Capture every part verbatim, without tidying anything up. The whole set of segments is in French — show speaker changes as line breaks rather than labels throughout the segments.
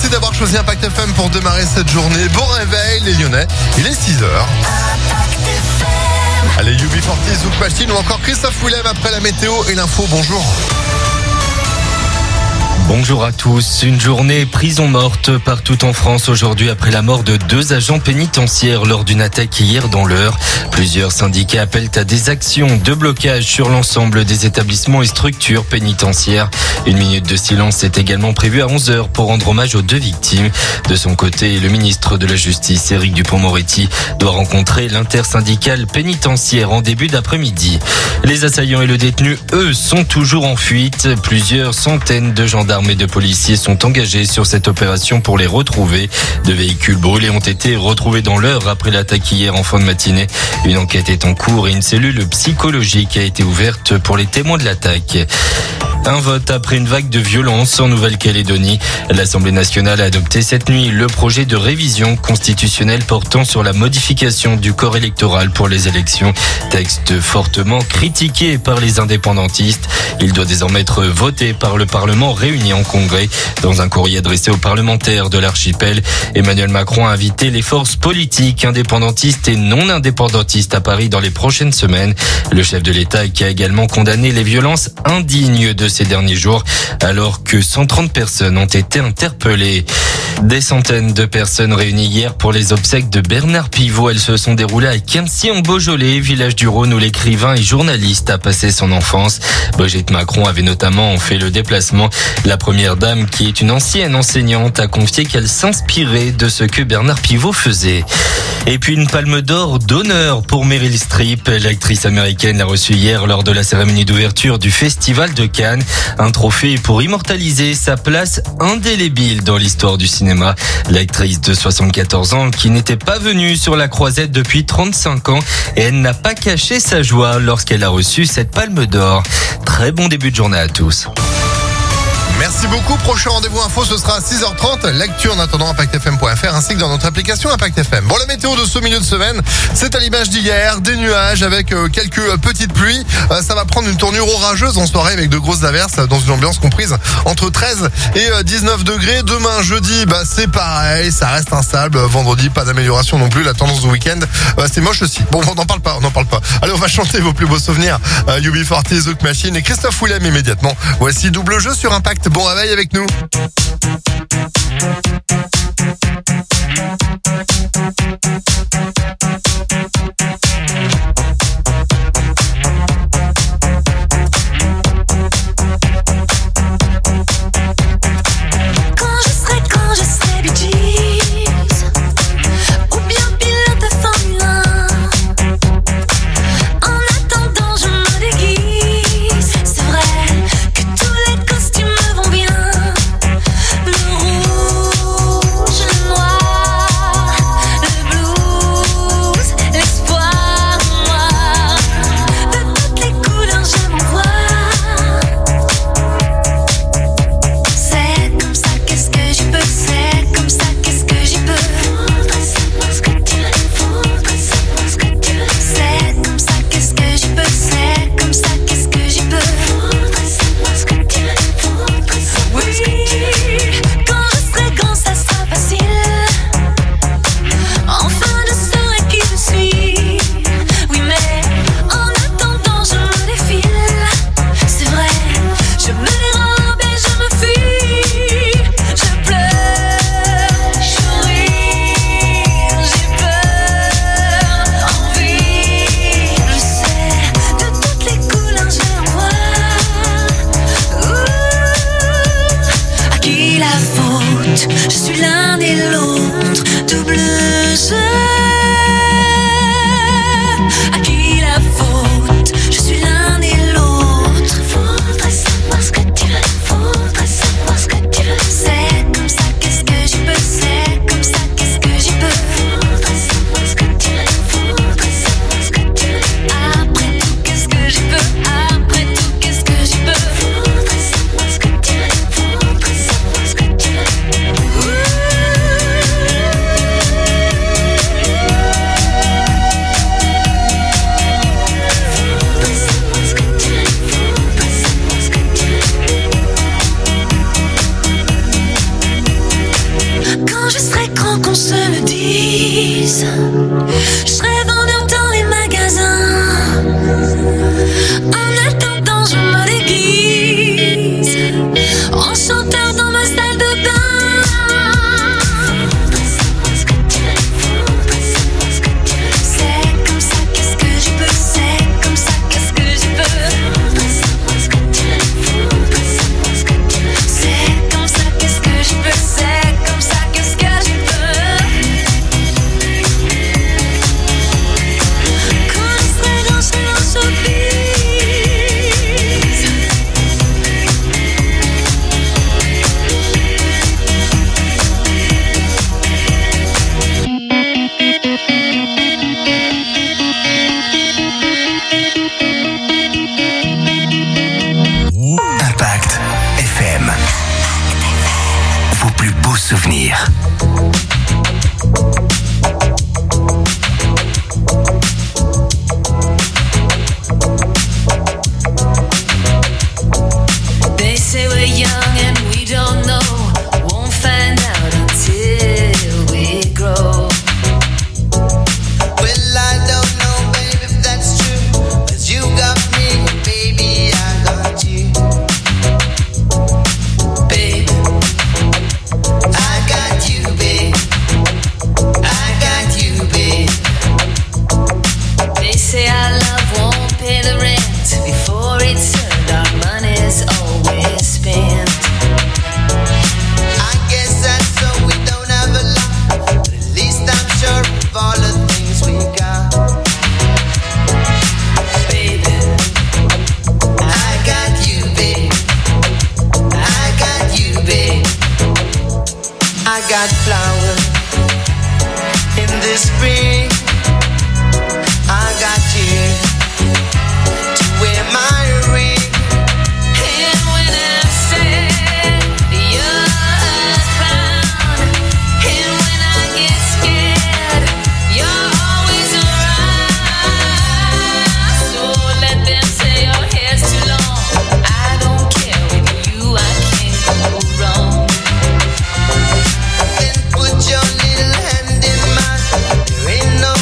Merci d'avoir choisi Impact F M pour démarrer cette journée. Bon réveil les Lyonnais, il est six heures. Allez, U B quarante, Zouk Machine ou encore Christophe Willem après la météo et l'info. Bonjour.
Bonjour à tous. Une journée prison morte partout en France aujourd'hui après la mort de deux agents pénitentiaires lors d'une attaque hier dans l'Eure. Plusieurs syndicats appellent à des actions de blocage sur l'ensemble des établissements et structures pénitentiaires. Une minute de silence est également prévue à onze heures pour rendre hommage aux deux victimes. De son côté, le ministre de la Justice, Éric Dupond-Moretti, doit rencontrer l'intersyndicale pénitentiaire en début d'après-midi. Les assaillants et le détenu, eux, sont toujours en fuite. Plusieurs centaines de gendarmes et de policiers sont engagés sur cette opération pour les retrouver. Deux véhicules brûlés ont été retrouvés dans l'Eure après l'attaque hier en fin de matinée. Une enquête est en cours et une cellule psychologique a été ouverte pour les témoins de l'attaque. Un vote après une vague de violence en Nouvelle-Calédonie. L'Assemblée nationale a adopté cette nuit le projet de révision constitutionnelle portant sur la modification du corps électoral pour les élections. Texte fortement critiqué par les indépendantistes. Il doit désormais être voté par le Parlement réuni en congrès. Dans un courrier adressé aux parlementaires de l'archipel, Emmanuel Macron a invité les forces politiques indépendantistes et non indépendantistes à Paris dans les prochaines semaines. Le chef de l'État qui a également condamné les violences indignes de ces derniers jours, alors que cent trente personnes ont été interpellées. Des centaines de personnes réunies hier pour les obsèques de Bernard Pivot. Elles se sont déroulées à Quincy en Beaujolais, village du Rhône où l'écrivain et journaliste a passé son enfance. Brigitte Macron avait notamment fait le déplacement. La première dame, qui est une ancienne enseignante, a confié qu'elle s'inspirait de ce que Bernard Pivot faisait. Et puis une palme d'or d'honneur pour Meryl Streep. L'actrice américaine l'a reçue hier lors de la cérémonie d'ouverture du Festival de Cannes. Un trophée pour immortaliser sa place indélébile dans l'histoire du cinéma. L'actrice de soixante-quatorze ans qui n'était pas venue sur la croisette depuis trente-cinq ans et elle n'a pas caché sa joie lorsqu'elle a reçu cette palme d'or. Très bon début de journée à tous.
Merci beaucoup. Prochain rendez-vous info, ce sera à six heures trente. L'actu en attendant impact f m point f r ainsi que dans notre application Impact F M. Bon, la météo de ce milieu de semaine, c'est à l'image d'hier. Des nuages avec euh, quelques euh, petites pluies. Euh, ça va prendre une tournure orageuse en soirée avec de grosses averses dans une ambiance comprise entre treize et euh, dix-neuf degrés. Demain, jeudi, bah, c'est pareil. Ça reste instable. Vendredi, pas d'amélioration non plus. La tendance du week-end, euh, c'est moche aussi. Bon, on n'en parle pas, on n'en parle pas. Allez, on va chanter vos plus beaux souvenirs. Euh, U B quarante, Zouk Machine et Christophe Willem immédiatement. Voici double jeu sur Impact. Bon réveil avec nous.
Le rouge souvenirs.
They say we're young and we don't know. Won't find out until we grow.
Well, I don't know, baby, if that's true. But you got me, baby, I got you.
Babe,
I got you, babe. I got you, babe.
they say our love won't pay the rent. Before it's earned, our money's always spent.
I guess that's so we don't have a lot. But at least I'm sure of all the things we got.
Baby,
I got you, babe. I got you, babe. I got flowers in the spring. I got you to wear my ring.
and when I say you're a clown, and when I get scared, you're always around. So let them say your hair's too long. I don't care, with you I can't go wrong.
Then put your little hand in mine. There ain't no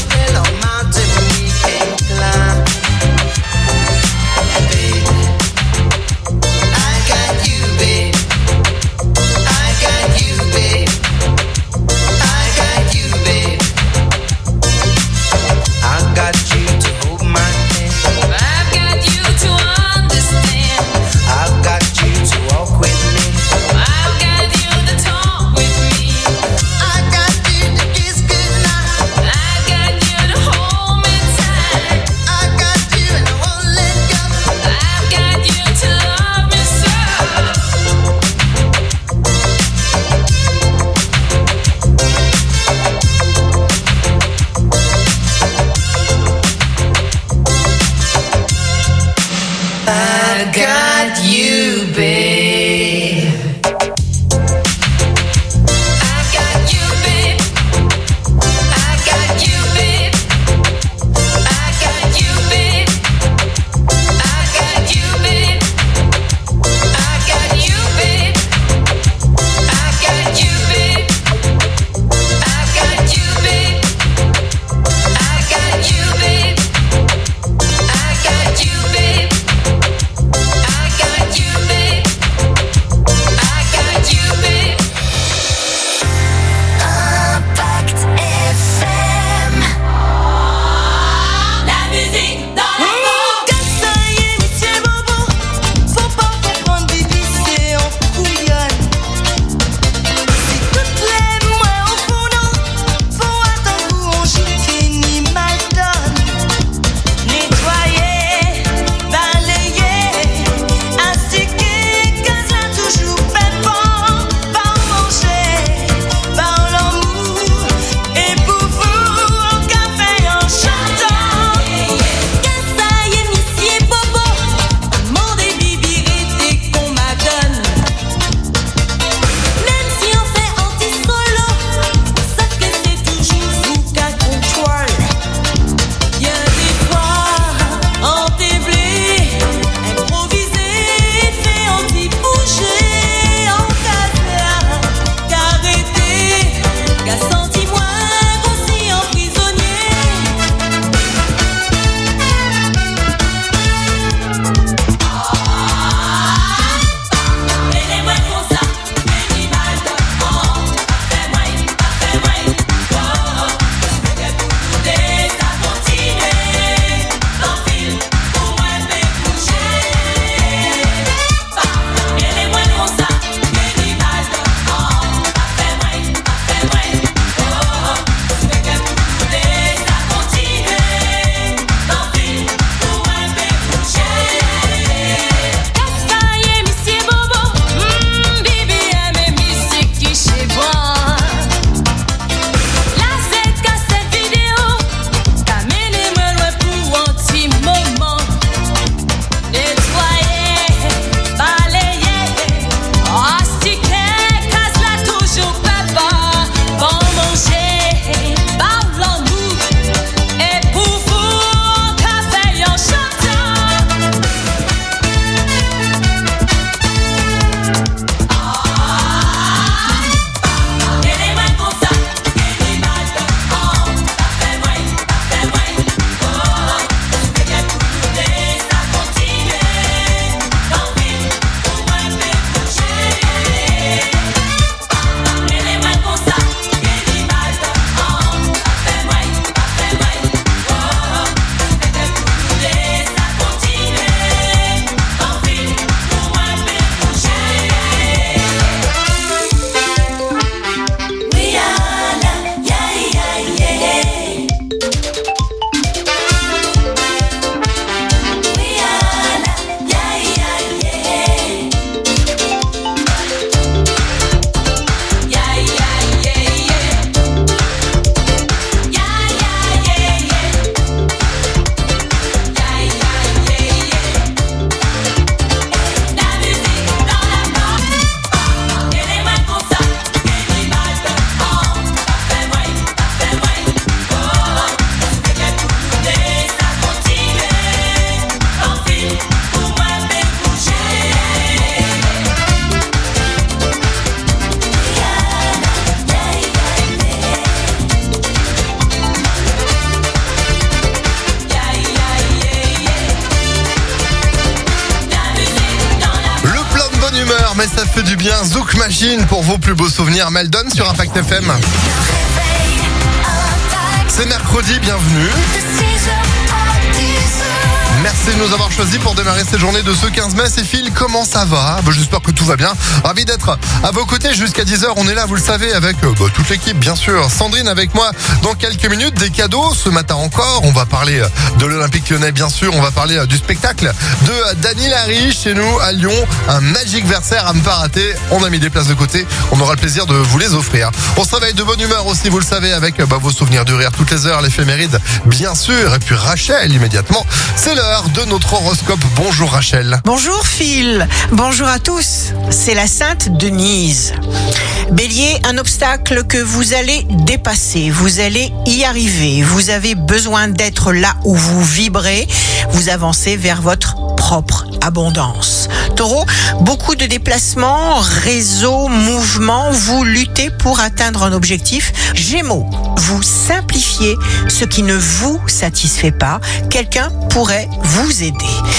ça fait du bien. Zouk Machine pour vos plus beaux souvenirs. Meldon sur Impact F M. C'est mercredi, bienvenue. Merci de nous avoir choisis pour démarrer cette journée de ce quinze mai. C'est Phil, comment ça va? Bah, j'espère que tout va bien. Ravi d'être à vos côtés jusqu'à dix heures. On est là, vous le savez, avec euh, bah, toute l'équipe, bien sûr. Sandrine avec moi dans quelques minutes. Des cadeaux ce matin encore. On va parler de l'Olympique Lyonnais, bien sûr. On va parler euh, du spectacle de euh, Dany Larry chez nous à Lyon. Un Magic Versaire à ne pas rater. On a mis des places de côté. On aura le plaisir de vous les offrir. On se réveille de bonne humeur aussi, vous le savez, avec euh, bah, vos souvenirs du rire toutes les heures, l'éphéméride, bien sûr. Et puis Rachel, immédiatement. C'est l'heure de notre horoscope. Bonjour Rachel.
Bonjour Phil, bonjour à tous. C'est la Sainte Denise. Bélier, un obstacle que vous allez dépasser, vous allez y arriver. Vous avez besoin d'être là où vous vibrez. Vous avancez vers votre propre abondance. Taureau, beaucoup de déplacements, réseaux, mouvements, vous luttez pour atteindre un objectif. Gémeaux, vous simplifiez ce qui ne vous satisfait pas. Quelqu'un pourrait vous aider.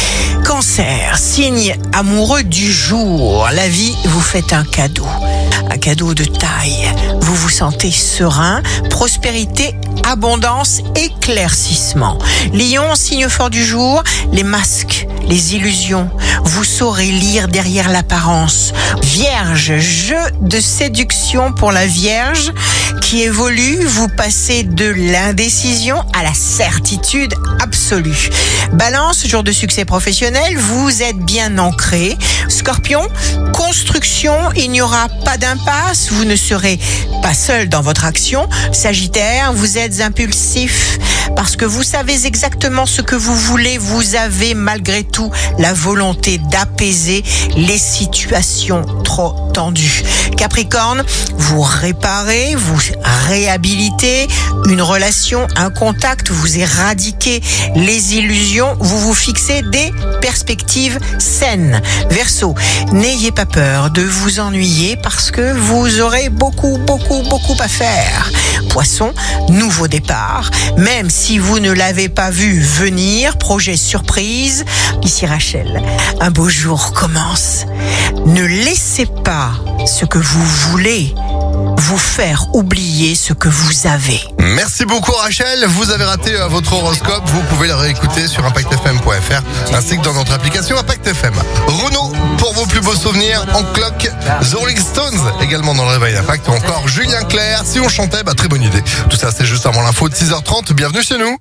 Cancer, signe amoureux du jour. La vie vous fait un cadeau. Un cadeau de taille. Vous vous sentez serein, prospérité, abondance, éclaircissement. Lion, signe fort du jour, les masques, les illusions. Vous saurez lire derrière l'apparence. Vierge, jeu de séduction pour la Vierge qui évolue. Vous passez de l'indécision à la certitude absolue. Balance, jour de succès professionnel, vous êtes bien ancré. Scorpion, construction, il n'y aura pas d'impasse, vous ne serez pas seul dans votre action. Sagittaire, vous êtes impulsif parce que vous savez exactement ce que vous voulez. Vous avez malgré tout la volonté d'apaiser les situations trop tendues. Capricorne, vous réparez, vous réhabilitez une relation, un contact, vous éradiquez les illusions, vous vous fixez des perspectives saines. Verseau, n'ayez pas peur de vous ennuyer parce que vous aurez beaucoup, beaucoup, beaucoup à faire. Poisson, nouveau départ, même si vous ne l'avez pas vu venir, projet surprise. Ici Rachel, un beau jour commence. Ne laissez pas ce que vous voulez vous faire oublier ce que vous avez.
Merci beaucoup Rachel. Vous avez raté euh, votre horoscope. Vous pouvez le réécouter sur impact f m point f r ainsi que dans notre application Impact F M. Renaud, pour vos plus beaux souvenirs en cloque. The Rolling Stones, également dans le réveil d'Impact. Ou encore Julien Clerc. Si on chantait, bah, très bonne idée. Tout ça, c'est juste avant l'info de six heures trente. Bienvenue chez nous.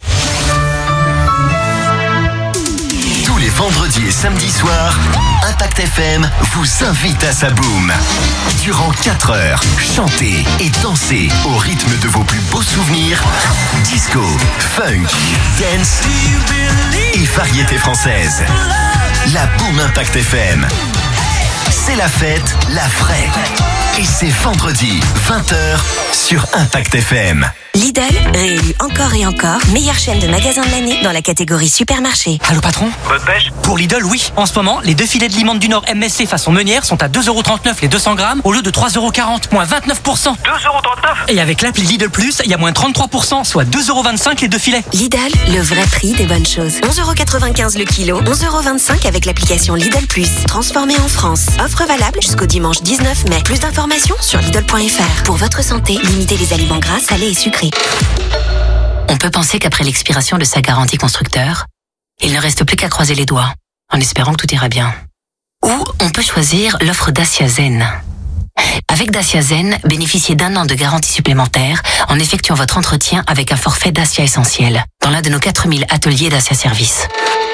Tous les vendredis et samedis soirs, Impact F M vous invite à sa boum. Durant quatre heures, chantez et dansez au rythme de vos plus beaux souvenirs. Disco, funk, dance et variété française. La boum Impact F M. C'est la fête, la vraie. Et c'est vendredi, vingt heures, sur Impact F M.
Lidl, réélu encore et encore, meilleure chaîne de magasins de l'année dans la catégorie supermarché.
Allô patron?
Bonne pêche.
Pour Lidl, oui. En ce moment, les deux filets de limande du Nord M S C façon meunière sont à deux euros trente-neuf les deux cents grammes au lieu de trois euros quarante, moins vingt-neuf pour cent.
deux euros trente-neuf.
Et avec l'appli Lidl Plus, il y a moins trente-trois pour cent, soit deux euros vingt-cinq les deux filets.
Lidl, le vrai prix des bonnes choses. onze euros quatre-vingt-quinze le kilo, onze euros vingt-cinq avec l'application Lidl Plus. Transformé en France. Offre valable jusqu'au dimanche dix-neuf mai. Plus d'informations sur Lidl point f r. Pour votre santé, limitez les aliments gras, salés et sucrés.
On peut penser qu'après l'expiration de sa garantie constructeur, il ne reste plus qu'à croiser les doigts, en espérant que tout ira bien. Ou on peut choisir l'offre Dacia Zen. Avec Dacia Zen, bénéficiez d'un an de garantie supplémentaire en effectuant votre entretien avec un forfait Dacia Essentiel dans l'un de nos quatre mille ateliers Dacia Service.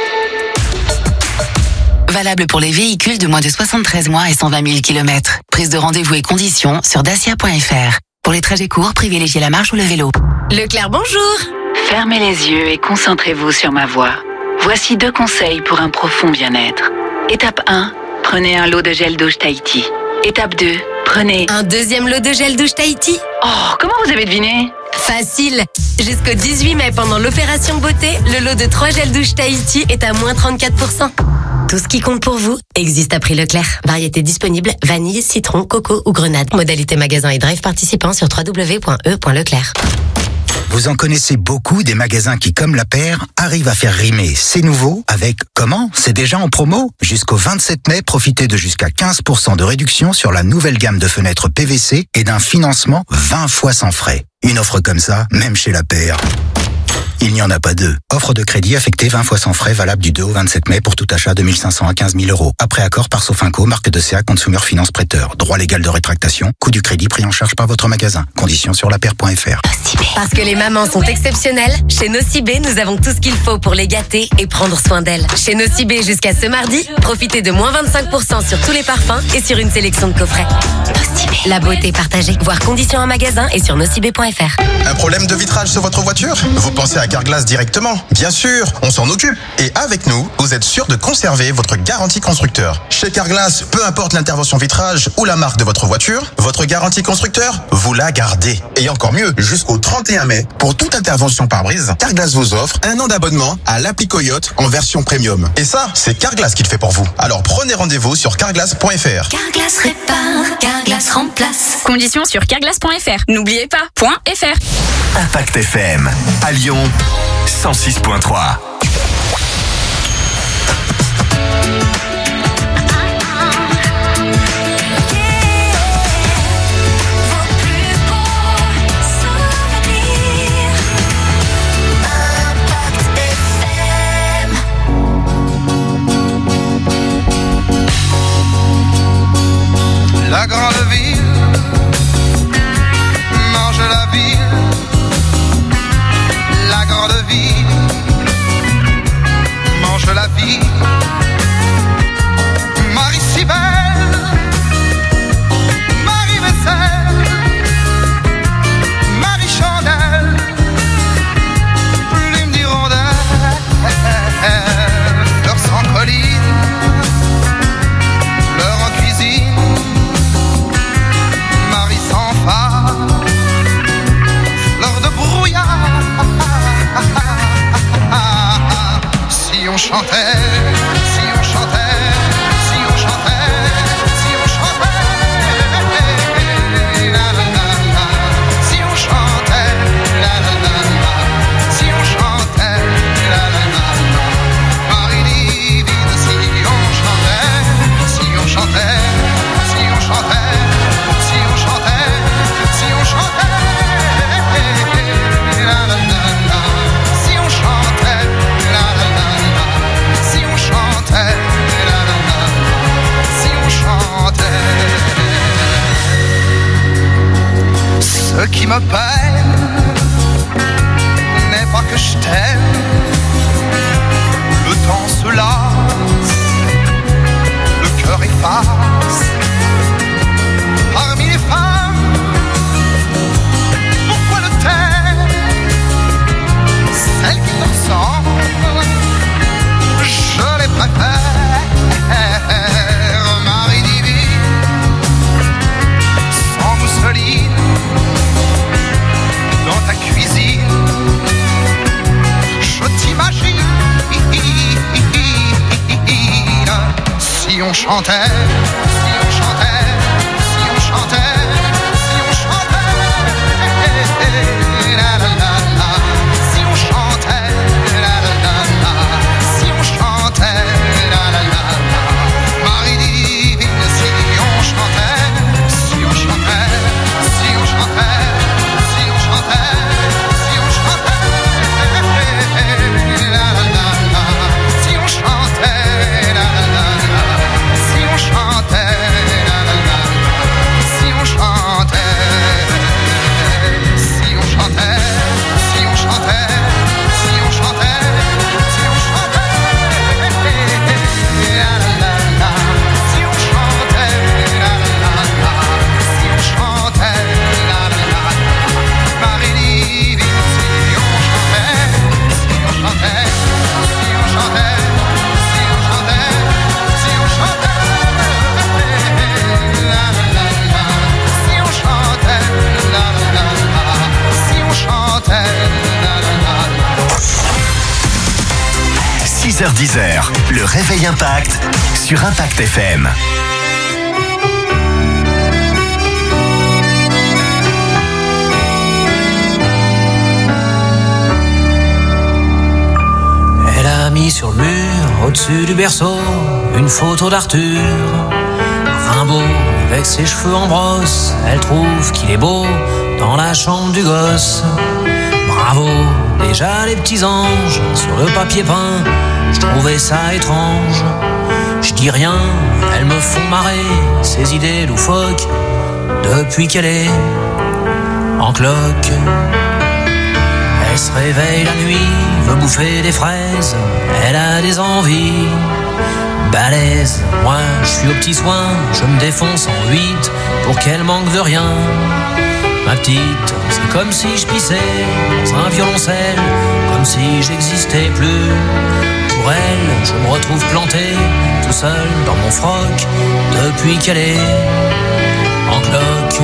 Valable pour les véhicules de moins de soixante-treize mois et cent vingt mille kilomètres. Prise de rendez-vous et conditions sur dacia point f r. Pour les trajets courts, privilégiez la marche ou le vélo.
Leclerc, bonjour.
Fermez les yeux et concentrez-vous sur ma voix. Voici deux conseils pour un profond bien-être. Étape un, prenez un lot de gel douche Tahiti. Étape deux, prenez...
Un deuxième lot de gel douche Tahiti?
Oh, comment vous avez deviné?
Facile. Jusqu'au dix-huit mai, pendant l'opération beauté, le lot de trois gels douche Tahiti est à moins trente-quatre pour cent. Tout ce qui compte pour vous existe à prix Leclerc. Variété disponible, vanille, citron, coco ou grenade. Modalité magasin et drive participant sur w w w point e point leclerc.
Vous en connaissez beaucoup des magasins qui, comme La Paire, arrivent à faire rimer c'est nouveau avec comment? C'est déjà en promo? Jusqu'au vingt-sept mai, profitez de jusqu'à quinze pour cent de réduction sur la nouvelle gamme de fenêtres P V C et d'un financement vingt fois sans frais. Une offre comme ça, même chez La Paire, il n'y en a pas deux. Offre de crédit affectée vingt fois sans frais, valable du deux au vingt-sept mai pour tout achat de mille cinq cents à quinze mille euros. Après accord par Sofinco, marque de C A Consumer Finance Prêteur. Droit légal de rétractation. Coût du crédit pris en charge par votre magasin. Conditions sur lapaire point f r.
Parce que les mamans sont exceptionnelles, chez Nocibé, nous avons tout ce qu'il faut pour les gâter et prendre soin d'elles. Chez Nocibé, jusqu'à ce mardi, profitez de moins vingt-cinq pour cent sur tous les parfums et sur une sélection de coffrets. Nocibé. La beauté partagée. Voir conditions en magasin et sur nocibé point f r.
Un problème de vitrage sur votre voiture? Vous pensez à Carglass directement? Bien sûr, on s'en occupe. Et avec nous, vous êtes sûr de conserver votre garantie constructeur. Chez Carglass, peu importe l'intervention vitrage ou la marque de votre voiture, votre garantie constructeur, vous la gardez. Et encore mieux, jusqu'au trente et un mai, pour toute intervention pare-brise, Carglass vous offre un an d'abonnement à l'appli Coyote en version premium. Et ça, c'est Carglass qui le fait pour vous. Alors prenez rendez-vous sur carglass point f r.
Carglass répare, Carglass remplace. Conditions sur carglass point f r. N'oubliez pas, .fr.
Impact F M, à Lyon, cent six point trois.
La grande ville mange la ville. La grande ville mange la ville. Marie si belle, Marie vaisselle, Marie chandelle, plume d'hirondelle, fleurs sans colline, fleurs en cuisine. Marie sans phare, fleur de brouillard. Si on chantait, si on chantait, si on chantait, si on chantait, la la la la. Si on chantait, la la la la. Si on chantait, la la la la. Marie divine, si on chantait, si on chantait, si on chantait. Si on chantait, si on chantait, la la la la. Si on chantait, la la la la. Si on chantait, la la la la. Si on chantait. Ce qui me peine n'est pas que je t'aime. Le temps se lasse, le cœur efface. Parmi les femmes, pourquoi le taire? Celles qui te ressemblent, je les préfère. Marie divine, sans mousseline, dans ta cuisine, je t'imagine. Si on chantait, si on chantait, si on chantait, si on chantait, la la la la. Si on chantait, la la la la. Si on chantait, la la la la. Marie divine, si on chantait, si on chantait, si on chantait, si on chantait, si on chantait, la la la la. Si on chantait, la la la la. Si on chantait, la la la la. Si on chantait, si on chantait, si on chantait, si on chantait, si on chantait, la la la la. Si on chantait, la la la la. Si on chantait, la la la la. Marie divine, si on chantait, si on chantait, si on chantait, si on chantait, si on chantait, la la la la. Si on chantait, la la la la. Si on chantait, la la la la.
six heures dix, le réveil Impact sur Impact F M.
Au-dessus du berceau, une photo d'Arthur. Rimbaud, avec ses cheveux en brosse, elle trouve qu'il est beau dans la chambre du gosse. Bravo, déjà les petits anges sur le papier peint, je trouvais ça étrange. Je dis rien, elles me font marrer, ces idées loufoques, depuis qu'elle est en cloque. Elle se réveille la nuit, veut bouffer des fraises, elle a des envies balèzes. Moi, je suis au petit soin, je me défonce en huit pour qu'elle manque de rien. Ma petite, c'est comme si je pissais dans un violoncelle, comme si j'existais plus. Pour elle, je me retrouve planté, tout seul dans mon froc, depuis qu'elle est en cloque.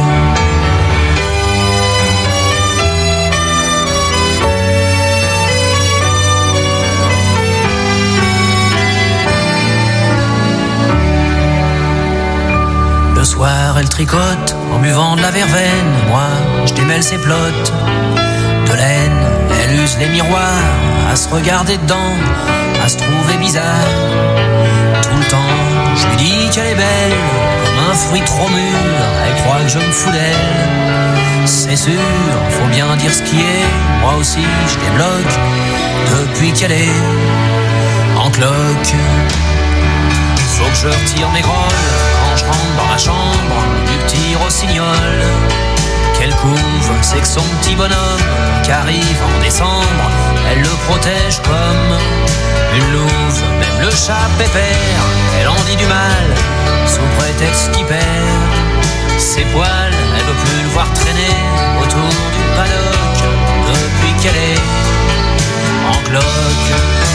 Le soir, elle tricote en buvant de la verveine. Moi, je démêle ses plottes de laine. Elle use les miroirs à se regarder dedans, à se trouver bizarre. Tout le temps, je lui dis qu'elle est belle, comme un fruit trop mûr. Elle croit que je me fous d'elle. C'est sûr, faut bien dire ce qui est. Moi aussi, je débloque depuis qu'elle est en cloque. Faut que je retire mes grolles quand je rentre dans la chambre du petit rossignol. Qu'elle couvre, c'est que son petit bonhomme qu'arrive en décembre, elle le protège comme une louve. Même le chat pépère, elle en dit du mal sous prétexte qu'il perd ses poils. Elle veut plus le voir traîner autour du paddock depuis qu'elle est en cloque.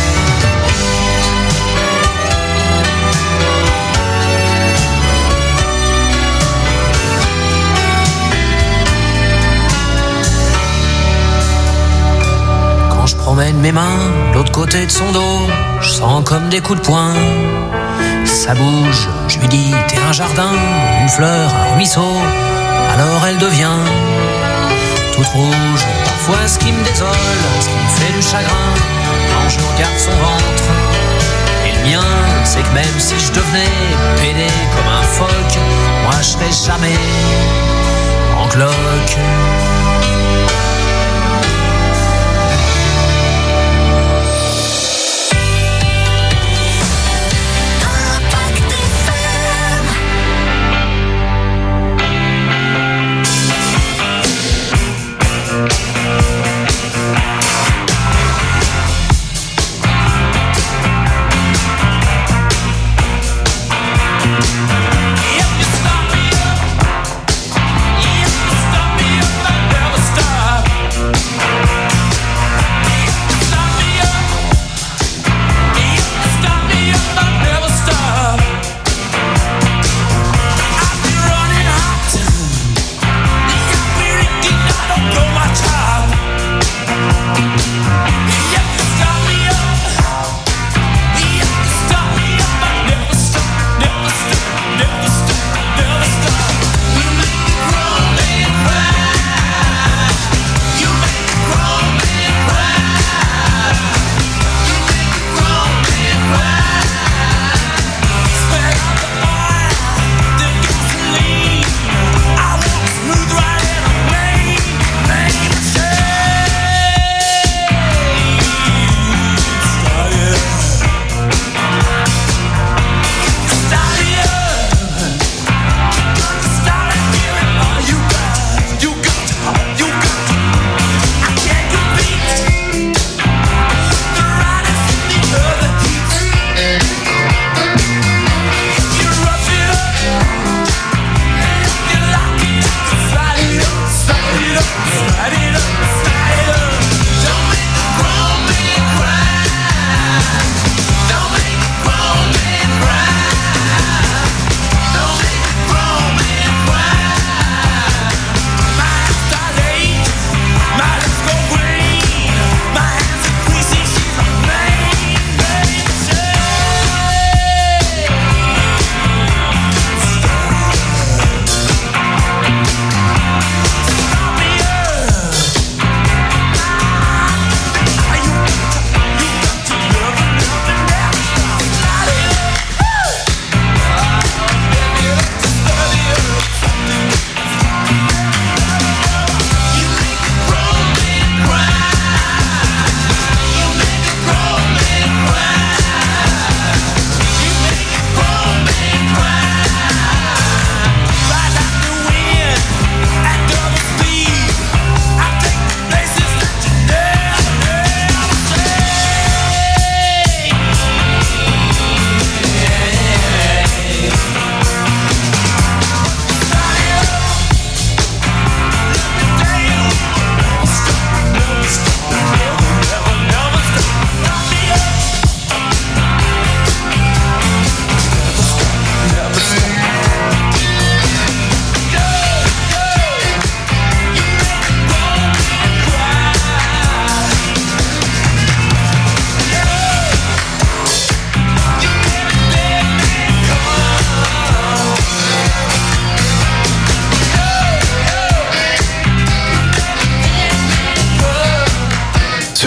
Je promène mes mains de l'autre côté de son dos, je sens comme des coups de poing. Ça bouge, je lui dis t'es un jardin, une fleur, un ruisseau. Alors elle devient toute rouge. Parfois ce qui me désole, ce qui me fait du chagrin, quand je regarde son ventre et le mien, c'est que même si je devenais pédé comme un phoque, moi je serais jamais en cloque.
If you stop me up, if you stop me up.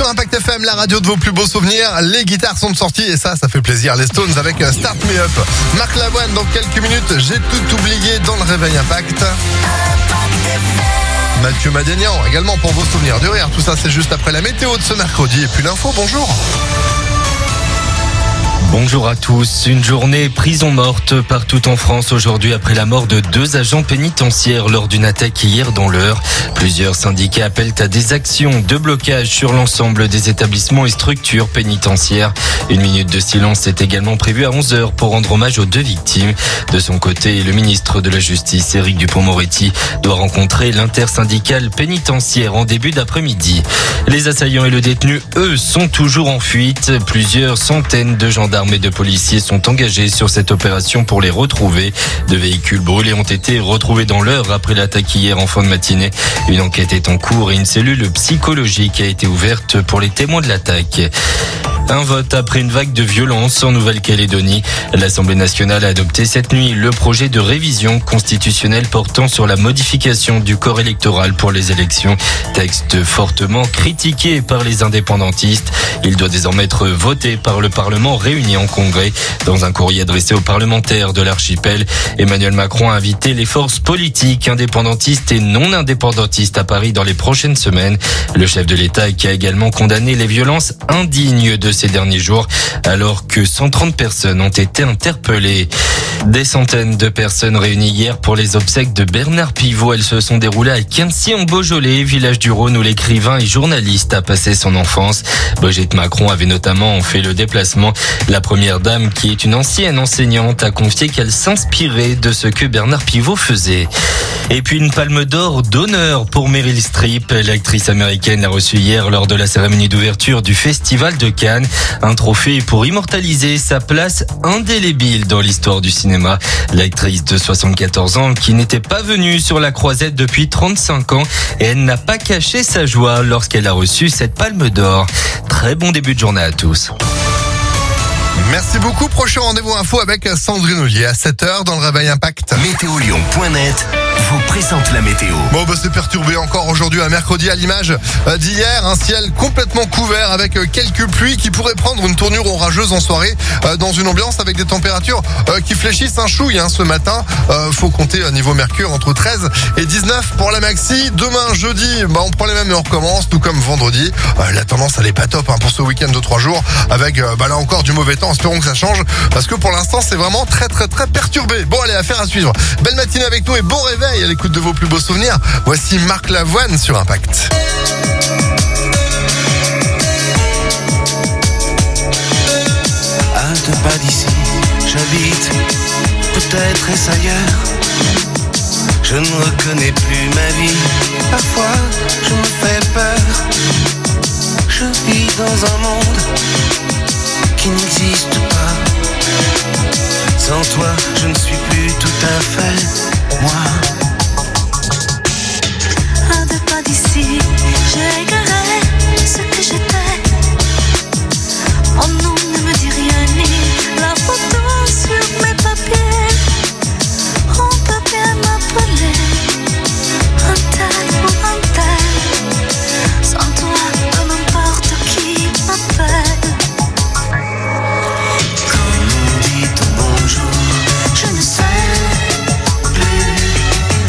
sur Impact F M, la radio de vos plus beaux souvenirs. Les guitares sont sorties et ça, ça fait plaisir. Les Stones avec Start Me Up. Marc Lavoine dans quelques minutes. J'ai tout oublié dans le réveil Impact. Mathieu Madénian également pour vos souvenirs du rire. Tout ça, c'est juste après la météo de ce mercredi. Et puis l'info, bonjour.
Bonjour à tous. Une journée prison morte partout en France aujourd'hui après la mort de deux agents pénitentiaires lors d'une attaque hier dans l'Eure. Plusieurs syndicats appellent à des actions de blocage sur l'ensemble des établissements et structures pénitentiaires. Une minute de silence est également prévue à onze heures pour rendre hommage aux deux victimes. De son côté, le ministre de la Justice, Éric Dupond-Moretti, doit rencontrer l'intersyndicale pénitentiaire en début d'après-midi. Les assaillants et le détenu, eux, sont toujours en fuite. Plusieurs centaines de gendarmes et de policiers sont engagés sur cette opération pour les retrouver. Deux véhicules brûlés ont été retrouvés dans l'Eure après l'attaque hier en fin de matinée. Une enquête est en cours et une cellule psychologique a été ouverte pour les témoins de l'attaque. Un vote après une vague de violence en Nouvelle-Calédonie. L'Assemblée nationale a adopté cette nuit le projet de révision constitutionnelle portant sur la modification du corps électoral pour les élections. Texte fortement critiqué par les indépendantistes. Il doit désormais être voté par le Parlement réuni en congrès. Dans un courrier adressé aux parlementaires de l'archipel, Emmanuel Macron a invité les forces politiques indépendantistes et non indépendantistes à Paris dans les prochaines semaines. Le chef de l'État qui a également condamné les violences indignes de ces derniers jours, alors que cent trente personnes ont été interpellées. Des centaines de personnes réunies hier pour les obsèques de Bernard Pivot. Elles se sont déroulées à Quincy en Beaujolais, village du Rhône où l'écrivain et journaliste a passé son enfance. Brigitte Macron avait notamment fait le déplacement. La première dame, qui est une ancienne enseignante, a confié qu'elle s'inspirait de ce que Bernard Pivot faisait. Et puis une palme d'or d'honneur pour Meryl Streep. L'actrice américaine l'a reçue hier lors de la cérémonie d'ouverture du Festival de Cannes. Un trophée pour immortaliser sa place indélébile dans l'histoire du cinéma. L'actrice de soixante-quatorze ans qui n'était pas venue sur la croisette depuis trente-cinq ans et elle n'a pas caché sa joie lorsqu'elle a reçu cette palme d'or. Très bon début de journée à tous.
Merci beaucoup. Prochain rendez-vous info avec Sandrine Ollier à sept heures dans le Réveil Impact.
Météolion point net vous présente la météo.
Bon, bah, c'est perturbé encore aujourd'hui, un mercredi à l'image d'hier. Un ciel complètement couvert avec quelques pluies qui pourraient prendre une tournure orageuse en soirée dans une ambiance avec des températures qui fléchissent un chouille hein, ce matin. Euh, faut compter à niveau mercure entre treize et dix-neuf pour la maxi. Demain, jeudi, bah, on prend les mêmes et on recommence, tout comme vendredi. Euh, la tendance, elle est pas top hein, pour ce week-end de trois jours avec bah, là encore du mauvais temps. Espérons que ça change parce que pour l'instant, c'est vraiment très très très perturbé. Bon, allez, affaire à suivre. Belle matinée avec nous et bon réveil à l'écoute de vos plus beaux souvenirs. Voici Marc Lavoine sur Impact.
À deux pas d'ici, j'habite, peut-être est-ce ailleurs. Je ne reconnais plus ma vie, parfois je me fais peur. Je vis dans un monde qui n'existe pas. Sans toi, je ne suis plus tout à fait moi.
À deux pas d'ici, j'ai égaré ce que j'étais. Mon nom ne me dit rien ni la photo sur mes papiers. On peut bien m'appeler un tel ou un tel. Sans toi, peu m'importe qui m'appelle.
Quand on dit ton bonjour,
Je ne sais plus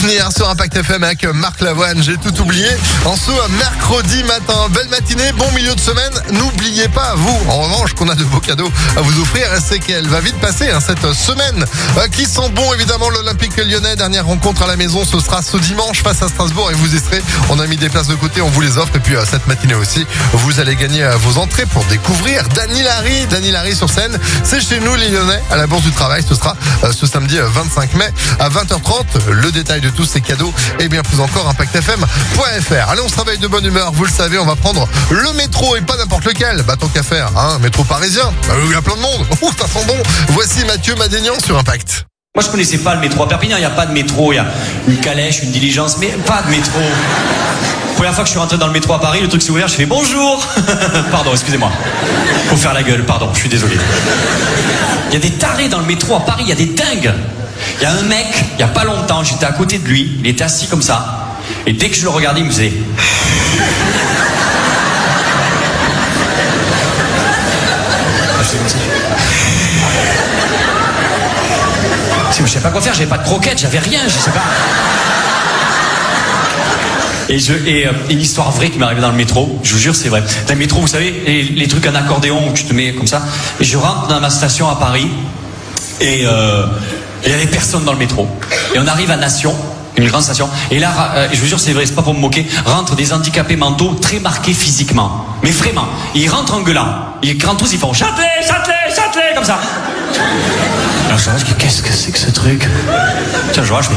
souvenirs sur Impact F M avec Marc Lavoine. J'ai tout oublié en ce mercredi matin. Belle matinée, bon milieu de semaine. N'oubliez pas, vous, en revanche, qu'on a de beaux cadeaux à vous offrir. C'est qu'elle va vite passer hein, cette semaine euh, qui sent bon, évidemment, l'Olympique Lyonnais. Dernière rencontre à la maison, ce sera ce dimanche face à Strasbourg et vous y serez. On a mis des places de côté, on vous les offre. Et puis euh, cette matinée aussi, vous allez gagner euh, vos entrées pour découvrir Dany Larry. Dany Larry sur scène, c'est chez nous les Lyonnais à la Bourse du Travail. Ce sera euh, ce samedi euh, vingt-cinq mai à vingt heures trente. Le détail de tous ces cadeaux et bien plus encore impact f m point f r. Allez, on se réveille de bonne humeur. Vous le savez, on va prendre le métro et pas n'importe lequel. Bah tant qu'à faire, hein, métro parisien. Bah, il y a plein de monde. Ouh, ça sent bon. Voici Mathieu Madénian sur Impact.
Moi, je connaissais pas le métro à Perpignan. Il n'y a pas de métro. Il y a une calèche, une diligence, mais pas de métro. Première fois que je suis rentré dans le métro à Paris, le truc s'est ouvert, je fais bonjour. Pardon, excusez-moi. Faut faire la gueule, pardon, je suis désolé. Il y a des tarés dans le métro à Paris, il y a des dingues. Il y a un mec, il y a pas longtemps, j'étais à côté de lui, il était assis comme ça. Et dès que je le regardais, il me faisait... Ah, je fais comme ça. Je savais pas quoi faire, j'avais pas de croquettes, j'avais rien, je sais pas. Et, je, et euh, une histoire vraie qui m'est arrivée dans le métro, je vous jure c'est vrai. Dans le métro, vous savez, les, les trucs en accordéon où tu te mets comme ça. Et je rentre dans ma station à Paris et il euh, y avait personne dans le métro. Et on arrive à Nation, une grande station. Et là, euh, je vous jure c'est vrai, c'est pas pour me moquer, rentrent des handicapés mentaux très marqués physiquement. Mais vraiment, ils rentrent en gueulant. Ils rentrent tous, ils font Châtelet, Châtelet, Châtelet, comme ça. Alors je dis, qu'est-ce que c'est que ce truc? Tiens, je vois, je fais...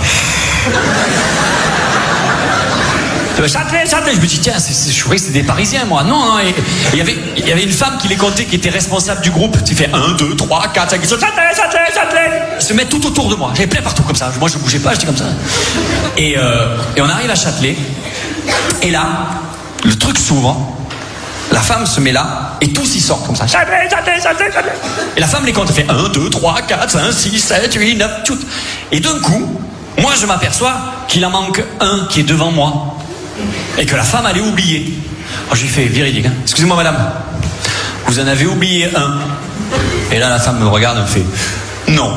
Châtelet, Châtelet. Je me dis, tiens, c'est, c'est, je croyais que c'était des Parisiens, moi. Non, non. Et il y avait, il y avait une femme qui les comptait, qui était responsable du groupe. Tu fais un, deux, trois, quatre, cinq, six, Châtelet, Châtelet, Châtelet. Ils se mettent tout autour de moi. J'avais plein partout comme ça. Moi, je bougeais pas, j'étais comme ça. Et, euh, et on arrive à Châtelet. Et là, le truc s'ouvre. La femme se met là. Et tous ils sortent comme ça. Châtelet, Châtelet, Châtelet, Châtelet. Et la femme les compte. Elle fait un, deux, trois, quatre, cinq, six, sept, huit, neuf, tout. Et d'un coup, moi, je m'aperçois qu'il en manque un qui est devant moi. Et que la femme allait oublier. Alors je lui fais véridique, hein. Excusez-moi madame, vous en avez oublié un. Et là la femme me regarde et me fait non.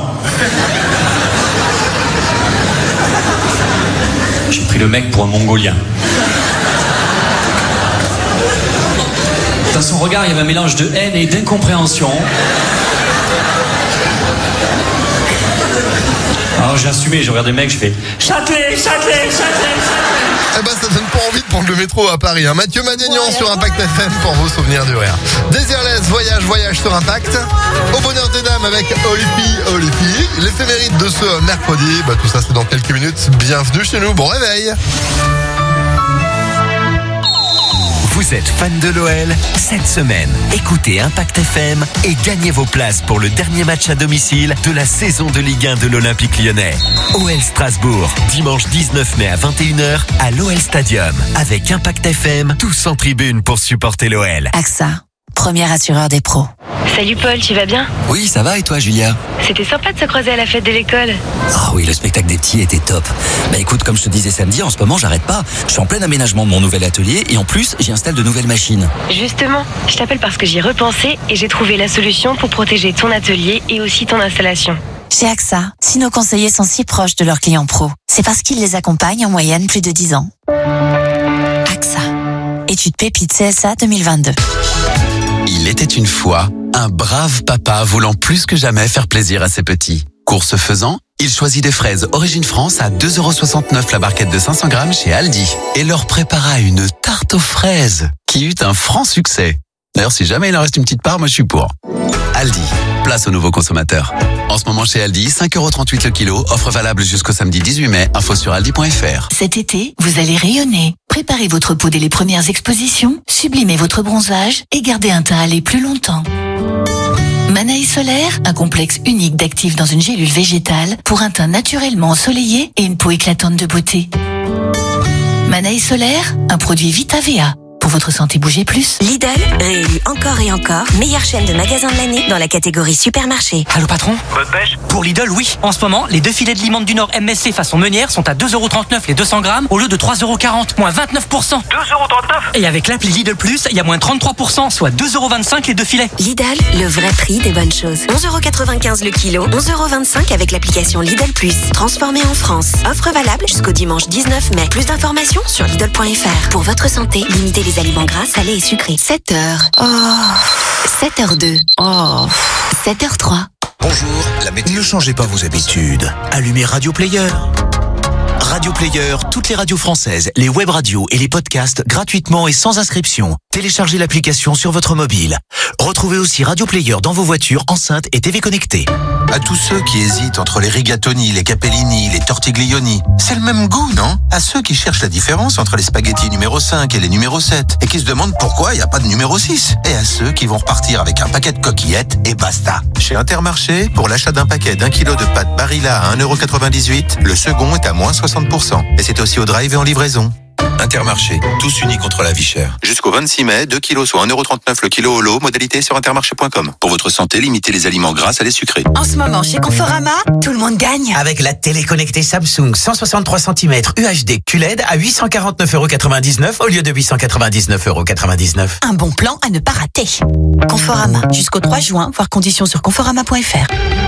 J'ai pris le mec pour un mongolien. Dans son regard il y avait un mélange de haine et d'incompréhension. Alors j'ai assumé, j'ai regardé le mec, je fais Châtelet, Châtelet, Châtelet, Châtelet.
Eh ben, ça donne pas envie de prendre le métro à Paris. Hein. Mathieu Madénian ouais, sur Impact F M pour vos souvenirs du rire. Désirless, voyage, voyage sur Impact. Au bonheur des dames avec Olipi, Olipi. L'éphéméride de ce mercredi. Bah, tout ça, c'est dans quelques minutes. Bienvenue chez nous. Bon réveil.
Vous êtes fan de l'O L? Cette semaine, écoutez Impact F M et gagnez vos places pour le dernier match à domicile de la saison de Ligue un de l'Olympique Lyonnais. O L Strasbourg, dimanche dix-neuf mai à vingt et une heures à l'O L Stadium. Avec Impact F M, tous en tribune pour supporter l'O L.
A X A, premier assureur des pros.
Salut Paul, tu vas bien?
Oui, ça va et toi Julia?
C'était sympa de se croiser à la fête de l'école.
Ah oui, le spectacle des petits était top. Bah écoute, comme je te disais samedi, en ce moment j'arrête pas. Je suis en plein aménagement de mon nouvel atelier et en plus j'y installe de nouvelles machines.
Justement, je t'appelle parce que j'y ai repensé et j'ai trouvé la solution pour protéger ton atelier et aussi ton installation.
Chez A X A, si nos conseillers sont si proches de leurs clients pros, c'est parce qu'ils les accompagnent en moyenne plus de dix ans. A X A, étude Pépite C S A deux mille vingt-deux.
Il était une fois un brave papa voulant plus que jamais faire plaisir à ses petits. Course faisant, il choisit des fraises Origine France à deux euros soixante-neuf la barquette de cinq cents grammes chez Aldi et leur prépara une tarte aux fraises qui eut un franc succès. D'ailleurs, si jamais il en reste une petite part, moi je suis pour. Aldi, place aux nouveaux consommateurs. En ce moment chez Aldi, cinq euros trente-huit le kilo, offre valable jusqu'au samedi dix-huit mai, info sur aldi point f r.
Cet été, vous allez rayonner. Préparez votre peau dès les premières expositions, sublimez votre bronzage et gardez un teint allé plus longtemps. Manaï Solaire, un complexe unique d'actifs dans une gélule végétale pour un teint naturellement ensoleillé et une peau éclatante de beauté. Manaï Solaire, un produit Vita V A. Pour
Pour votre santé, bougez plus.
Lidl, réélu encore et encore, meilleure chaîne de magasins de l'année dans la catégorie supermarché.
Allô patron?
Bonne pêche.
Pour Lidl, oui. En ce moment, les deux filets de l'Imande du Nord M S C façon meunière sont à deux euros trente-neuf les deux cents grammes au lieu de trois euros quarante, moins vingt-neuf pour cent.
deux euros trente-neuf.
Et avec l'appli Lidl Plus, il y a moins trente-trois pour cent, soit deux euros vingt-cinq les deux filets.
Lidl, le vrai prix des bonnes choses. onze euros quatre-vingt-quinze le kilo, onze euros vingt-cinq avec l'application Lidl Plus. Transformé en France. Offre valable jusqu'au dimanche dix-neuf mai. Plus d'informations sur Lidl point F R. Pour votre santé, limitez les aliments gras, salés et sucrés. sept heures. Oh. sept heures deux. Oh. sept heures trois.
Bonjour, la météo. Ne changez pas vos habitudes. Allumez Radio Player. Radio Player, toutes les radios françaises, les web radios et les podcasts gratuitement et sans inscription. Téléchargez l'application sur votre mobile. Retrouvez aussi Radio Player dans vos voitures, enceintes et T V connectées.
À tous ceux qui hésitent entre les rigatoni, les capellini, les tortiglioni, c'est le même goût, non? À ceux qui cherchent la différence entre les spaghettis numéro cinq et les numéro sept et qui se demandent pourquoi il n'y a pas de numéro six. Et à ceux qui vont repartir avec un paquet de coquillettes et basta. Chez Intermarché, pour l'achat d'un paquet d'un kilo de pâtes Barilla à un euro quatre-vingt-dix-huit, le second est à moins soixante pour cent. Et c'est aussi au drive et en livraison. Intermarché, tous unis contre la vie chère. Jusqu'au vingt-six mai, deux kilos soit un euro trente-neuf le kilo au lot, modalité sur intermarché point com. Pour votre santé, limitez les aliments gras à les sucrés.
En ce moment, chez Conforama, tout le monde gagne.
Avec la télé connectée Samsung cent soixante-trois centimètres U H D Q L E D à huit cent quarante-neuf euros quatre-vingt-dix-neuf au lieu de huit cent quatre-vingt-dix-neuf euros quatre-vingt-dix-neuf.
Un bon plan à ne pas rater. Conforama, jusqu'au trois juin, voir conditions sur conforama point F R.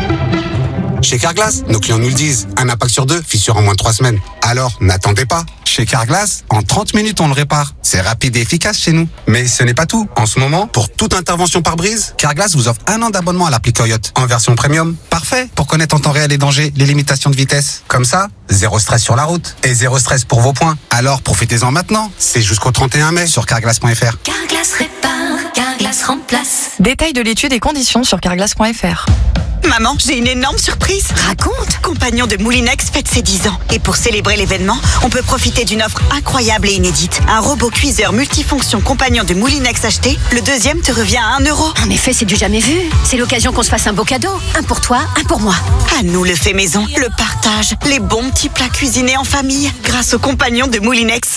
Chez Carglass, nos clients nous le disent, un impact sur deux, fissure en moins de trois semaines. Alors, n'attendez pas. Chez Carglass, en trente minutes, on le répare. C'est rapide et efficace chez nous. Mais ce n'est pas tout. En ce moment, pour toute intervention par brise, Carglass vous offre un an d'abonnement à l'appli Coyote, en version premium. Parfait pour connaître en temps réel les dangers, les limitations de vitesse. Comme ça, zéro stress sur la route. Et zéro stress pour vos points. Alors, profitez-en maintenant. C'est jusqu'au trente et un mai sur carglass point F R.
Carglass répare, Carglass remplace.
Détail de l'étude et conditions sur carglass point F R.
Maman, j'ai une énorme surprise. Raconte. Compagnon de Moulinex fête ses dix ans. Et pour célébrer l'événement, on peut profiter d'une offre incroyable et inédite. Un robot cuiseur multifonction Compagnon de Moulinex acheté, le deuxième te revient à un euro.
En effet, c'est du jamais vu. C'est l'occasion qu'on se fasse un beau cadeau. Un pour toi, un pour moi.
À nous le fait maison, le partage, les bons petits plats cuisinés en famille, grâce au Compagnon de Moulinex.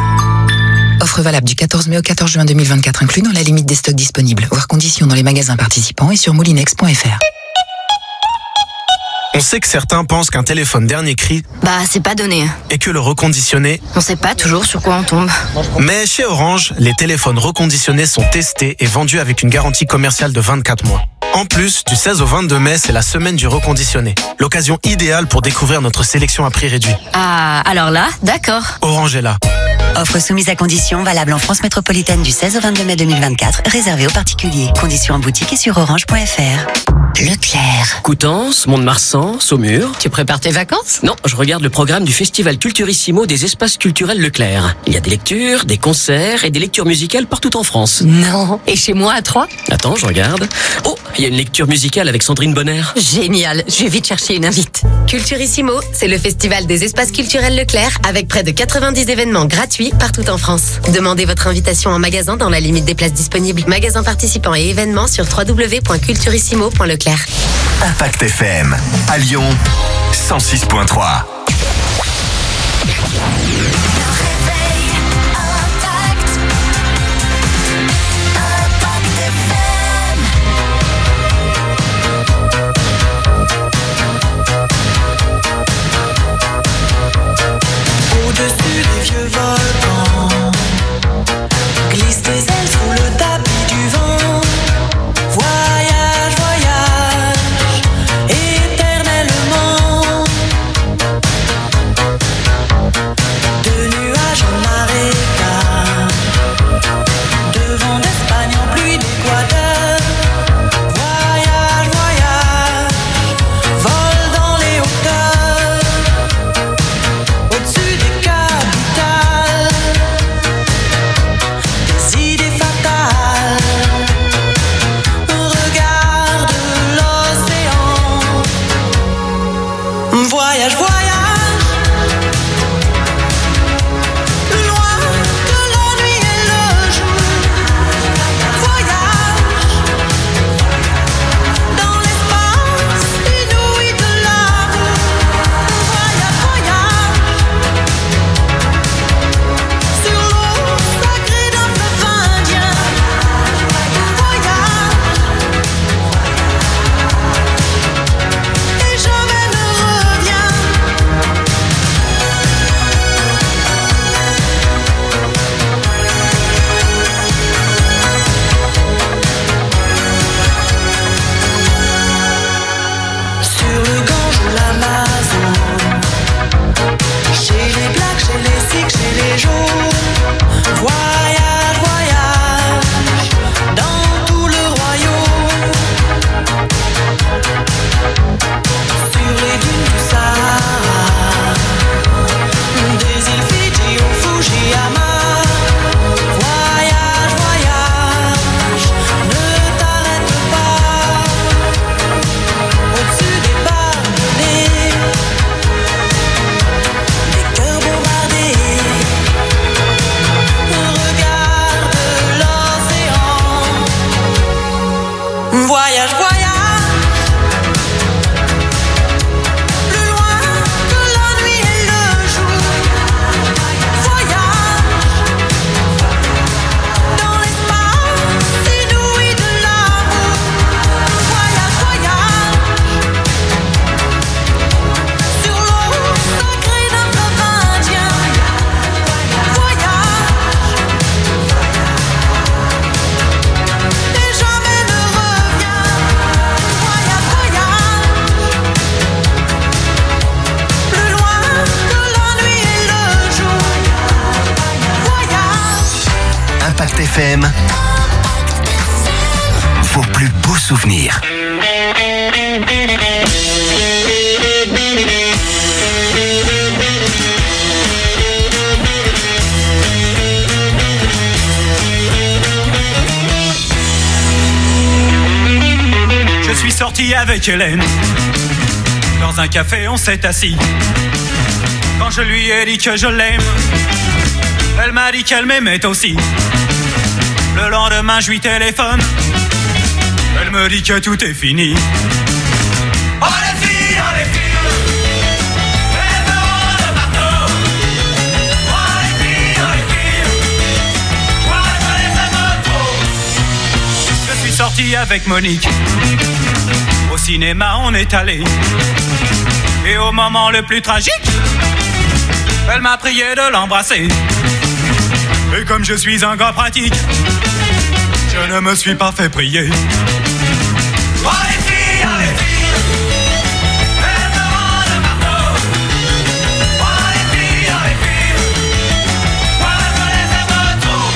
Offre valable du quatorze mai au quatorze juin deux mille vingt-quatre, inclus dans la limite des stocks disponibles. Voir conditions dans les magasins participants et sur moulinex point F R.
On sait que certains pensent qu'un téléphone dernier cri,
Bah, c'est pas donné.
et que le reconditionné,
On sait pas toujours sur quoi on tombe.
mais chez Orange, les téléphones reconditionnés sont testés et vendus avec une garantie commerciale de vingt-quatre mois. En plus, du seize au vingt-deux mai, c'est la semaine du reconditionné. L'occasion idéale pour découvrir notre sélection à prix réduit.
Ah, alors là, d'accord.
Orange est là.
Offre soumise à conditions, valable en France métropolitaine du seize au vingt-deux mai deux mille vingt-quatre, réservée aux particuliers. Conditions en boutique et sur orange point F R.
Leclerc.
Coutances, Mont-de-Marsan, Saumur. Tu prépares tes vacances? Non, je regarde le programme du Festival Culturissimo des espaces culturels Leclerc. Il y a des lectures, des concerts et des lectures musicales partout en France.
Non. Et chez moi à Troyes?
Attends, je regarde. Oh, il y a une lecture musicale avec Sandrine Bonner.
Génial. Je vais vite chercher une invite.
Culturissimo, c'est le festival des espaces culturels Leclerc avec près de quatre-vingt-dix événements gratuits partout en France. Demandez votre invitation en magasin dans la limite des places disponibles. Magasins participants et événements sur w w w point culturissimo point leclerc.
Impact F M, à Lyon, cent six point trois.
Au-dessus des vieux volcans, glisse tes ailes sous le tapis du vent. Voyage, voyage, éternellement. De
Impact F M. Vos plus beaux souvenirs.
Je suis sorti avec Hélène. Dans un café, on s'est assis. Quand je lui ai dit que je l'aime, elle m'a dit qu'elle m'aimait aussi. Le lendemain, je lui téléphone. Elle me dit que tout est fini. Oh les filles, oh les filles, elles me rendent partout. Oh les filles, oh les filles, moi je les aime trop. Je suis sorti avec Monique. Au cinéma, on est allé. Et au moment le plus tragique, elle m'a prié de l'embrasser. Et comme je suis un gars pratique, je ne me suis pas fait prier. Oh les filles, oh les filles, elles me rendent partout. Oh les filles, oh les filles, moi je les aime trop.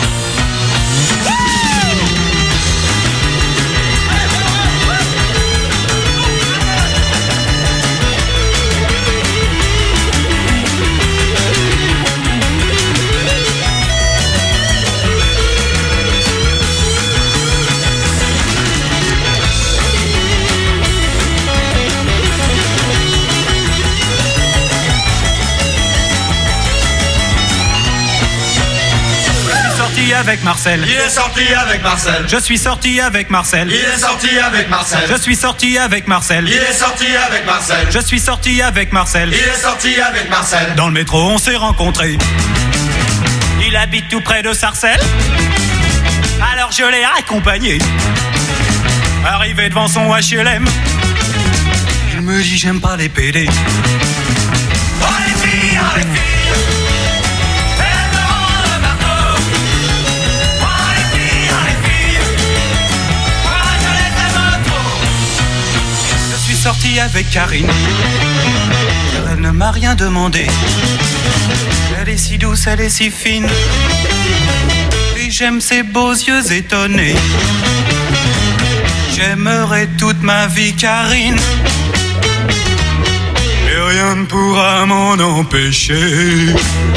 Avec Marcel.
Il est sorti avec Marcel.
Je suis sorti avec Marcel.
Il est sorti avec Marcel.
Je suis sorti avec Marcel.
Il est sorti avec Marcel.
Je suis sorti avec Marcel.
Il est sorti avec Marcel.
Dans le métro, on s'est rencontrés. Il habite tout près de Sarcelles. Alors je l'ai accompagné. Arrivé devant son H L M, il me dit j'aime pas les P D.
Oh les filles, oh les filles.
Sorti avec Karine, car elle ne m'a rien demandé. Elle est si douce, elle est si fine, et j'aime ses beaux yeux étonnés. J'aimerai toute ma vie Karine, et rien ne pourra m'en empêcher.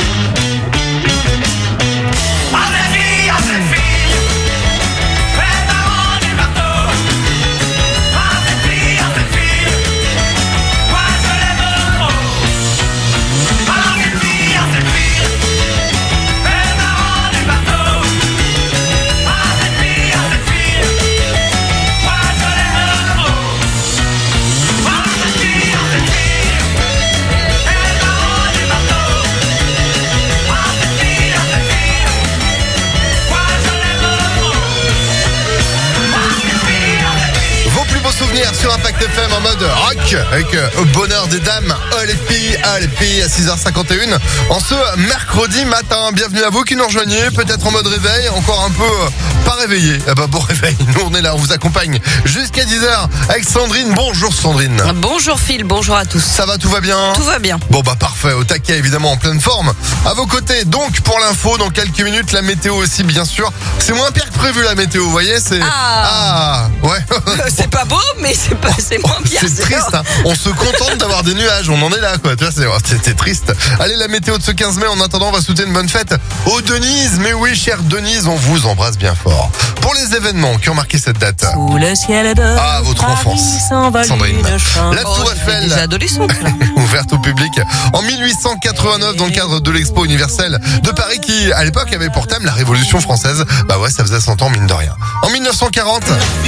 Sur Impact F M en mode rock avec euh, Bonheur des dames, oh les filles, oh les filles à six heures cinquante et un en ce mercredi matin. Bienvenue à vous qui nous rejoignez, peut-être en mode réveil, encore un peu euh, pas réveillé. Ah bah bon réveil, nous on est là, on vous accompagne jusqu'à dix heures avec Sandrine. Bonjour Sandrine.
Bonjour Phil, bonjour à tous.
Ça va, tout va bien?
Tout va bien.
Bon bah parfait, au taquet évidemment, en pleine forme. À vos côtés, donc pour l'info, dans quelques minutes, la météo aussi bien sûr. C'est moins pire que prévu la météo, vous voyez, c'est...
Ah,
ah ouais.
C'est pas beau, mais c'est pas, c'est moins bien.
C'est triste, hein. On se contente d'avoir des nuages, on en est là quoi. Tu vois, c'est, c'était triste. Allez, la météo de ce quinze mai, en attendant, on va souhaiter une bonne fête aux Denise. Mais oui, chère Denise, on vous embrasse bien fort. Pour les événements qui ont marqué cette date.
Sous le ciel de
ah, votre enfance, Sandrine. La Tour Eiffel, ouverte au public en mille huit cent quatre-vingt-neuf dans le cadre de l'Expo universelle de Paris qui, à l'époque, avait pour thème la Révolution française. Bah ouais, ça faisait cent ans, mine de rien. En mille neuf cent quarante...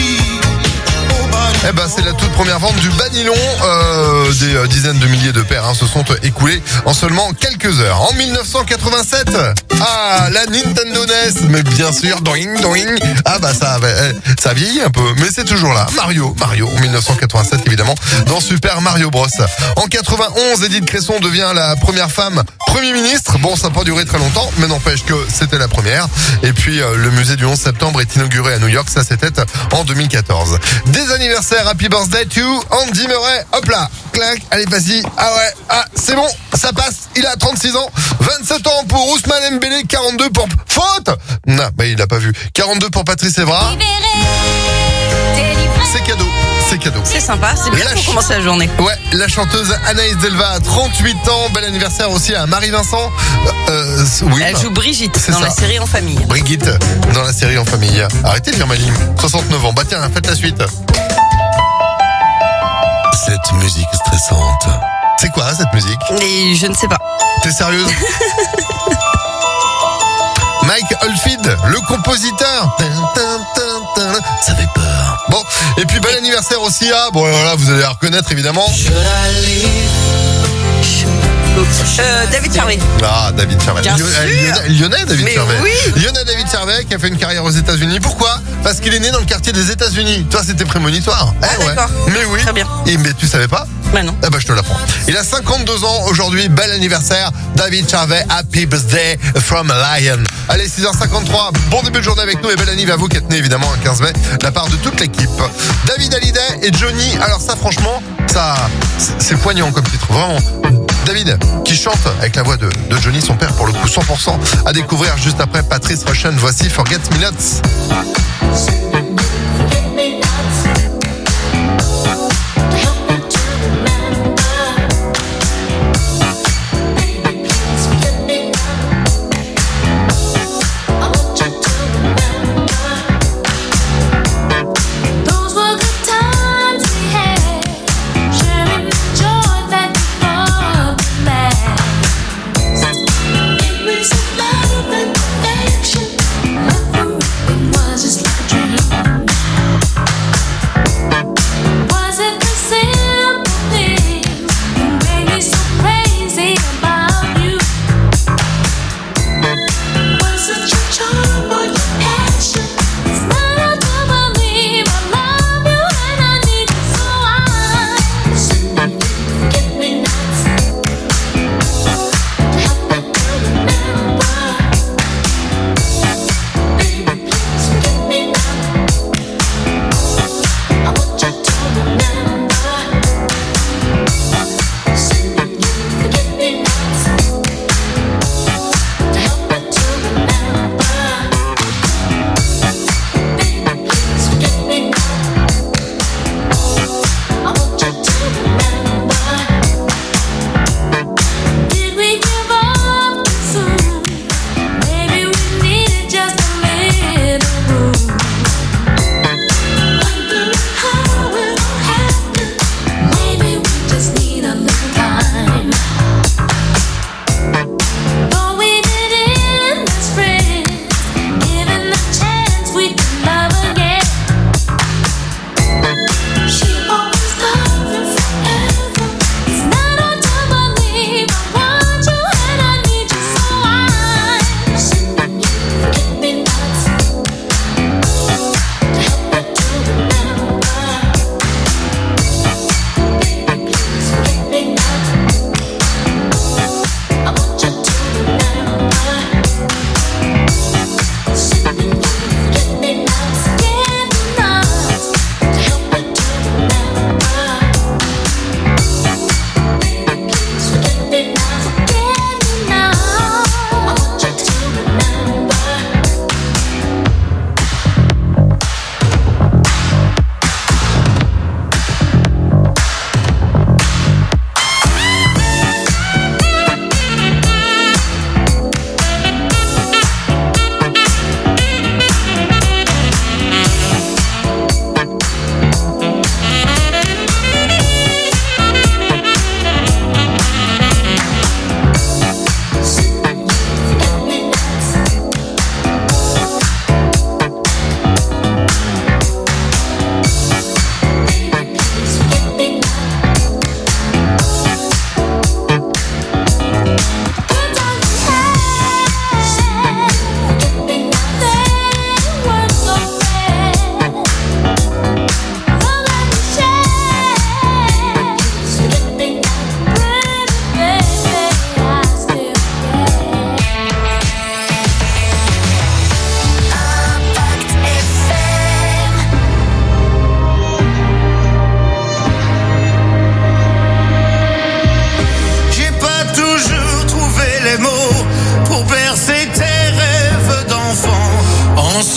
Eh ben, c'est la toute première vente du Banilon. Euh, des euh, dizaines de milliers de paires hein, se sont écoulées en seulement quelques heures. En mille neuf cent quatre-vingt-sept, ah, la Nintendo N E S, mais bien sûr, doing, doing. Ah bah ça, euh, ça vieillit un peu, mais c'est toujours là. Mario, Mario, en mille neuf cent quatre-vingt-sept évidemment, dans Super Mario Bros. En quatre-vingt-onze, Édith Cresson devient la première femme Premier ministre. Bon, ça n'a pas duré très longtemps, mais n'empêche que c'était la première. Et puis euh, le musée du onze septembre est inauguré à New York, ça c'était en deux mille quatorze. Des anniversaires anniversaire, happy birthday to Andy Murray. Hop là, clac, allez vas-y. Ah ouais, ah c'est bon, ça passe. Il a trente-six ans, vingt-sept ans pour Ousmane Dembélé, quarante-deux pour faute. Non, bah il a pas vu. quarante-deux pour Patrice Evra. C'est cadeau, c'est cadeau.
C'est sympa, c'est bien
La
pour
ch-
commencer la journée.
Ouais, la chanteuse Anaïs Delva a trente-huit ans. Bel anniversaire aussi à Marie-Vincent. Euh, oui,
Elle
bah,
joue Brigitte
c'est
dans
ça.
la série En Famille.
Brigitte dans la série En Famille. Arrêtez de lire ma ligne. soixante-neuf ans. Bah tiens, faites la suite. Cette musique stressante. C'est quoi cette musique?
Et je ne sais pas.
T'es sérieuse? Mike Oldfield, le compositeur. Ça fait peur. Bon, et puis bel anniversaire aussi à... Bon voilà, vous allez la reconnaître évidemment.
Euh, David Charvet.
Ah, David Charvet.
Bien
Lyo-
sûr.
Lyonnais, Lyonnais, David
Mais
Charvet.
oui.
Lyonnais David Charvet qui a fait une carrière aux États-Unis. Pourquoi? Parce qu'il est né dans le quartier des États-Unis. Toi, c'était prémonitoire.
Ah,
Eh ouais.
d'accord.
Mais oui.
Très bien.
Et, mais tu savais pas?
Bah non.
Eh ben, je te l'apprends. Il a cinquante-deux ans aujourd'hui. Bel anniversaire. David Charvet. Happy birthday from a lion. Allez, six heures cinquante-trois. Bon début de journée avec nous et bel anniversaire à vous qui êtes né évidemment un quinze mai de la part de toute l'équipe. David Hallyday et Johnny. Alors ça, franchement, ça, c'est c'est poignant comme titre. Vraiment. David, qui chante avec la voix de, de Johnny, son père, pour le coup, cent pour cent. À découvrir juste après Patrice Rushen. Voici Forget Me Nots.
Those were the times we had, sharing the joy that before the last. It was a love and affection, love for me was just like a dream.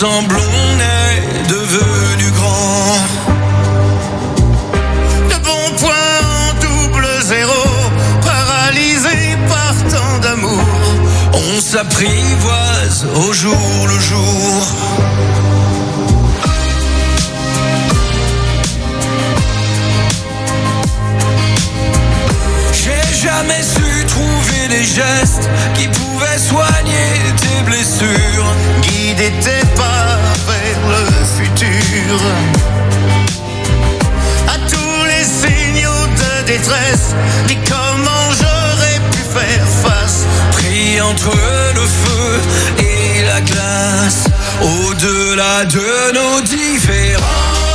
Ensemble on est devenu grand. De bons points en double zéro, paralysés par tant d'amour. On s'apprivoise au jour le jour. J'ai jamais su trouver les gestes qui pouvaient soigner tes blessures, guider tes pas vers le futur. À tous les signaux de détresse, dis comment j'aurais pu faire face. Pris entre le feu et la glace, au-delà de nos différences.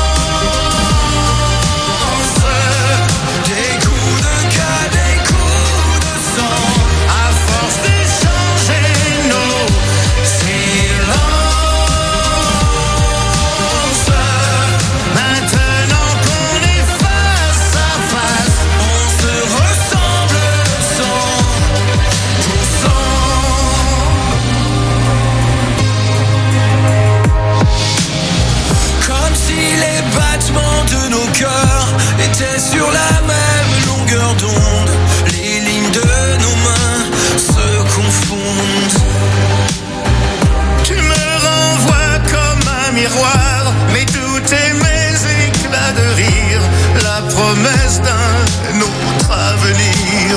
Sur la même longueur d'onde, les lignes de nos mains se confondent. Tu me renvoies comme un miroir, mais tout est mes éclats de rire, la promesse d'un autre avenir.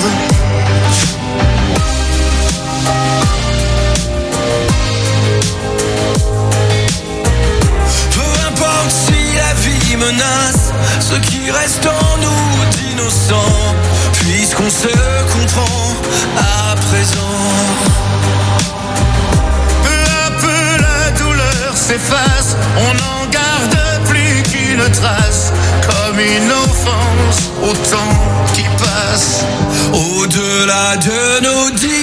Peu importe si la vie menace ce qui reste en nous d'innocent, puisqu'on se comprend à présent. Peu à peu la douleur s'efface, on n'en garde plus qu'une trace, comme une offense au temps qui passe. Au-delà de nos dires,